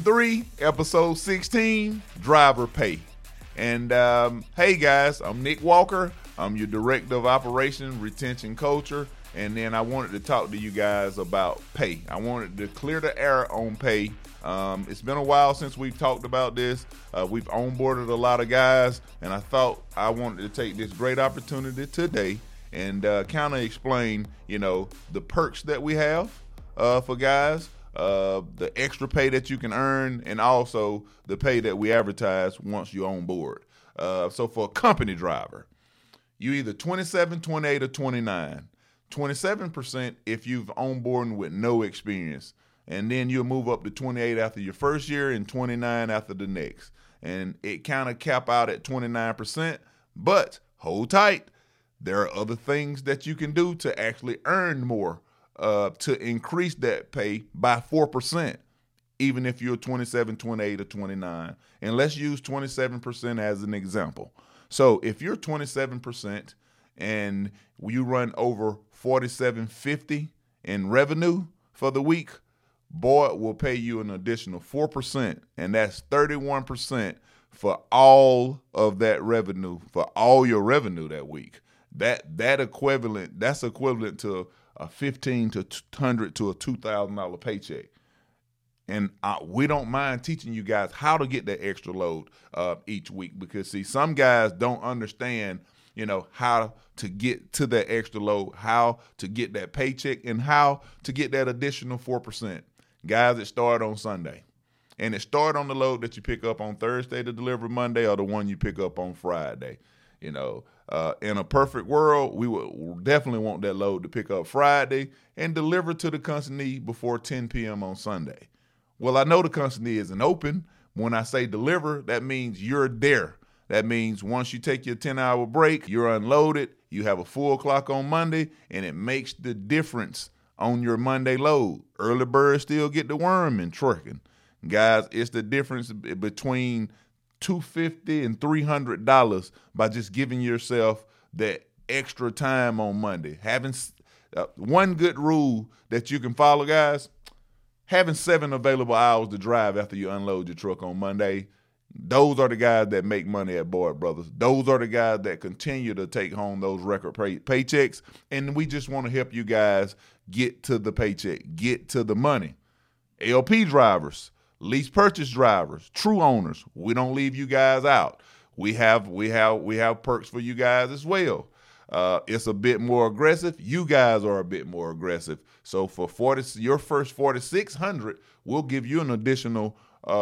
3, episode 16, driver pay. And hey guys, I'm Nick Walker. I'm your director of operations, retention culture. And then I wanted to talk to you guys about pay. I wanted to clear the air on pay. It's been a while since we've talked about this. We've onboarded a lot of guys, and I thought I wanted to take this great opportunity today and kind of explain, the perks that we have for guys, the extra pay that you can earn, and also the pay that we advertise once you're on board. So for a company driver, you either 27, 28, or 29. 27% if you've onboarding with no experience. And then you'll move up to 28 after your first year and 29 after the next. And it kind of cap out at 29%, but hold tight. There are other things that you can do to actually earn more, to increase that pay by 4%, even if you're 27, 28, or 29. And let's use 27% as an example. So if you're 27% and you run over $47.50 in revenue for the week, Boyd will pay you an additional 4%, and that's 31% for all of that revenue, for all your revenue that week. That's equivalent to a $1,500 to a $2,000 paycheck. And we don't mind teaching you guys how to get that extra load each week, because see, some guys don't understand how to get to that extra load, how to get that paycheck, and how to get that additional 4%. Guys, it started on Sunday. And it started on the load that you pick up on Thursday to deliver Monday, or the one you pick up on Friday. In a perfect world, we would definitely want that load to pick up Friday and deliver to the company before 10 p.m. on Sunday. Well, I know the company isn't open. When I say deliver, that means you're there. That means once you take your 10-hour break, you're unloaded, you have a full clock on Monday, and it makes the difference on your Monday load. Early birds still get the worm in trucking. Guys, it's the difference between $250 and $300 by just giving yourself that extra time on Monday. Having one good rule that you can follow, guys, having 7 available hours to drive after you unload your truck on Monday. Those are the guys that make money at Boyd Brothers. Those are the guys that continue to take home those record paychecks. And we just want to help you guys get to the paycheck, get to the money. LP drivers, lease purchase drivers, true owners, we don't leave you guys out. We have perks for you guys as well. It's a bit more aggressive. You guys are a bit more aggressive. So for your first $4,600, we'll give you an additional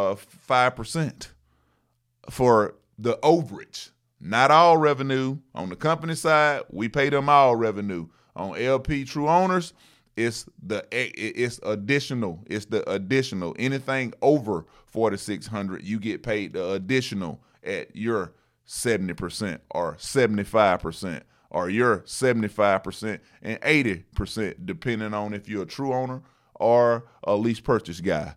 5%. For the overage. Not all revenue. On the company side, we pay them all revenue. On LP true owners, it's additional. It's the additional. Anything over $4,600, you get paid the additional at your 70% or 75% or your 75% and 80%, depending on if you're a true owner or a lease purchase guy.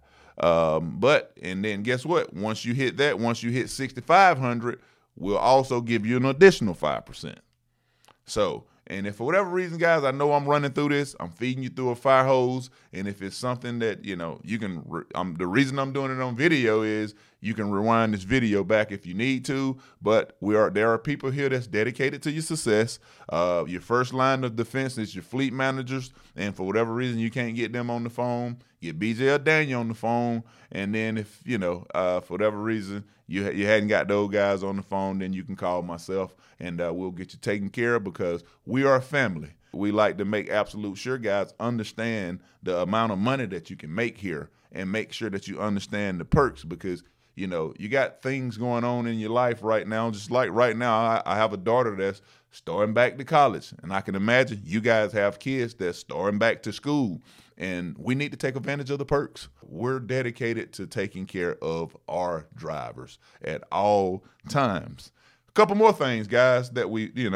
And then guess what? Once you hit 6,500, we'll also give you an additional 5%. So, and if for whatever reason, guys, I know I'm running through this, I'm feeding you through a fire hose. And if it's something that, you can, the reason I'm doing it on video is you can rewind this video back if you need to, but there are people here that's dedicated to your success. Your first line of defense is your fleet managers. And for whatever reason, you can't get them on the phone, get BJ or Daniel on the phone. And then if, for whatever reason, you hadn't got those guys on the phone, then you can call myself and we'll get you taken care of, because we are a family. We like to make absolute sure guys understand the amount of money that you can make here and make sure that you understand the perks, because you got things going on in your life right now. Just like right now, I have a daughter that's starting back to college, and I can imagine you guys have kids that's starting back to school, and we need to take advantage of the perks. We're dedicated to taking care of our drivers at all times. A couple more things, guys, that we do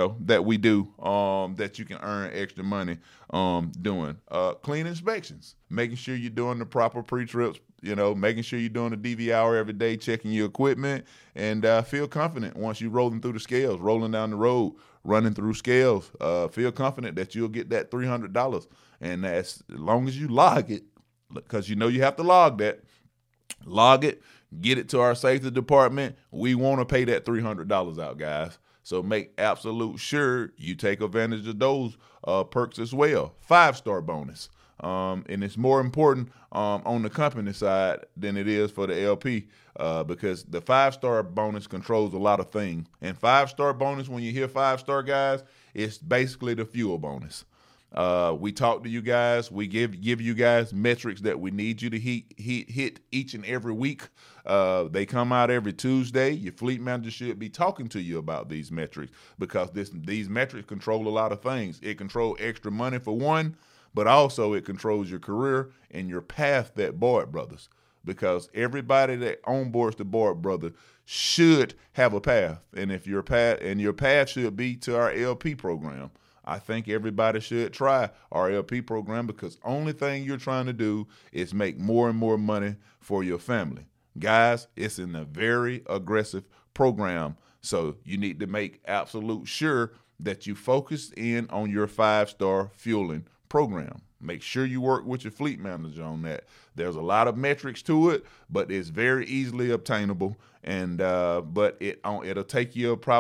that you can earn extra money doing. Clean inspections, making sure you're doing the proper pre-trips, making sure you're doing a DV hour every day, checking your equipment, and feel confident once you're rolling through the scales, rolling down the road, running through scales. Feel confident that you'll get that $300. And as long as you log it, because you have to log that, Log it, get it to our safety department. We want to pay that $300 out, guys. So make absolute sure you take advantage of those perks as well. 5-star bonus. And it's more important on the company side than it is for the LP because the 5-star bonus controls a lot of things. And 5-star bonus, when you hear 5-star, guys, it's basically the fuel bonus. We talk to you guys. We give you guys metrics that we need you to hit each and every week. They come out every Tuesday. Your fleet manager should be talking to you about these metrics because these metrics control a lot of things. It controls extra money for one, but also it controls your career and your path at Boyd Brothers, because everybody that onboards the Boyd Brothers should have a path. And if your path should be to our LP program. I think everybody should try our LP program because only thing you're trying to do is make more and more money for your family. Guys, it's in a very aggressive program, so you need to make absolute sure that you focus in on your 5-star fueling program. Make sure you work with your fleet manager on that. There's a lot of metrics to it, but it's very easily obtainable. And but it'll take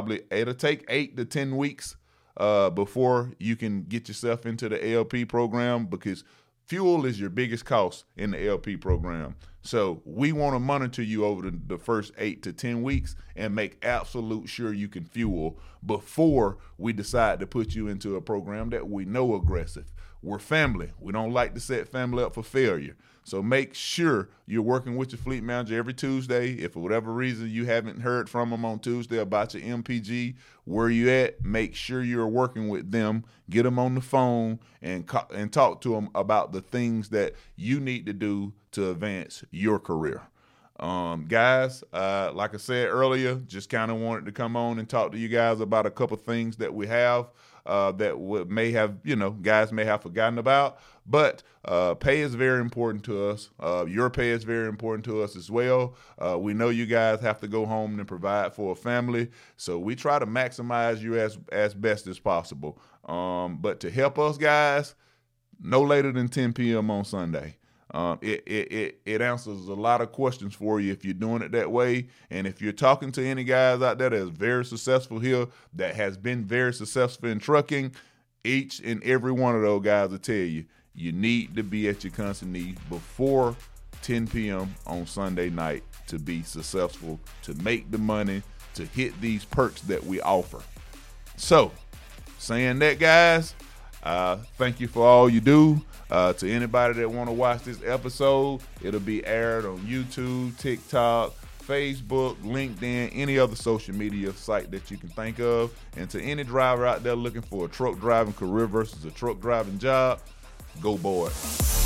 8 to 10 weeks before you can get yourself into the LP program, because fuel is your biggest cost in the LP program. So we want to monitor you over the first 8 to 10 weeks and make absolute sure you can fuel before we decide to put you into a program that we know aggressive. We're family. We don't like to set family up for failure. So make sure you're working with your fleet manager every Tuesday. If for whatever reason you haven't heard from them on Tuesday about your MPG, where you at, make sure you're working with them. Get them on the phone and talk to them about the things that you need to do to advance your career. Guys, like I said earlier, just kind of wanted to come on and talk to you guys about a couple things that we have that guys may have forgotten about. But pay is very important to us. Your pay is very important to us as well. We know you guys have to go home and provide for a family, so we try to maximize you as best as possible. But to help us, guys, no later than 10 p.m. on Sunday. It answers a lot of questions for you if you're doing it that way. And if you're talking to any guys out there that's very successful here, that has been very successful in trucking, each and every one of those guys will tell you, you need to be at your consignee before 10 p.m. on Sunday night to be successful, to make the money, to hit these perks that we offer. So, saying that, guys, thank you for all you do. To anybody that want to watch this episode, it'll be aired on YouTube, TikTok, Facebook, LinkedIn, any other social media site that you can think of. And to any driver out there looking for a truck driving career versus a truck driving job, go Boyd.